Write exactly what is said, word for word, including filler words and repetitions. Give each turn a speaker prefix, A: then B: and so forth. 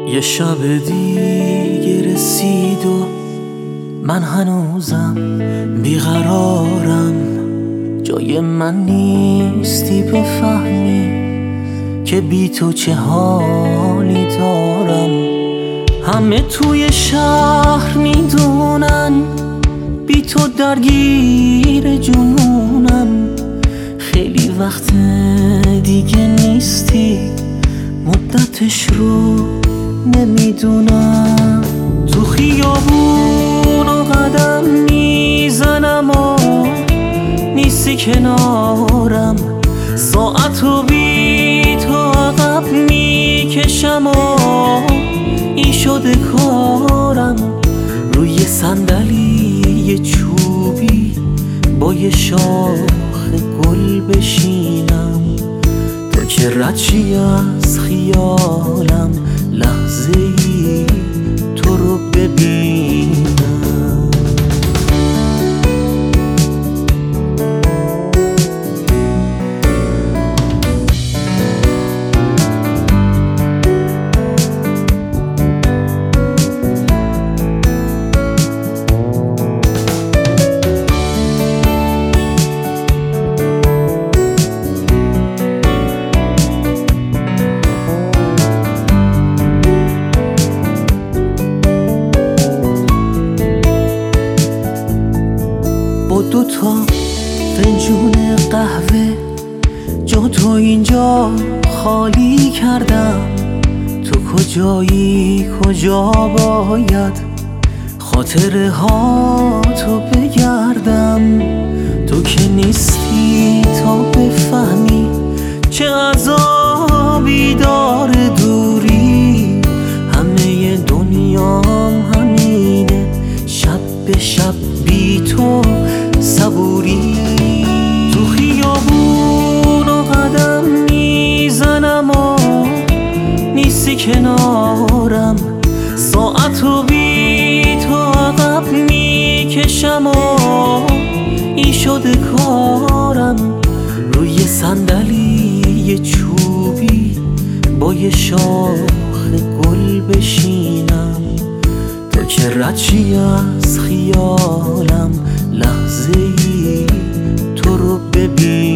A: یه شب دیگه رسید و من هنوزم بیقرارم. جای من نیستی بفهمی که بی تو چه حالی دارم. همه توی شهر میدونن بی تو درگیر جنونم. خیلی وقت دیگه نیستی، مدتش رو نمیدونم. تو خیابون و قدم میزنم و نیستی کنارم. ساعت و بی تو عقب میکشم و این شده کارم. روی صندلی چوبی با یه شاخ گل بشینم تا که ردشی از خیالم لحظه ای تو رو ببینم. با دوتا فنجون قهوه جا تو اینجا خالی کردم. تو کجایی کجا باید خاطره ها تو بگردم. تو که نیستی تا بفهمی چه عذابی داره دوری. همه دنیام همینه، شب به شب بی تو صبوری. تو خیابون و قدم میزنم و نیستی کنارم. ساعت و بی تو عقب میکشم و این شده کارم. روی صندلی چوبی با یه شاخ گل بشینم تا که ردشی از خیالم لحظه ای تو رو ببینم.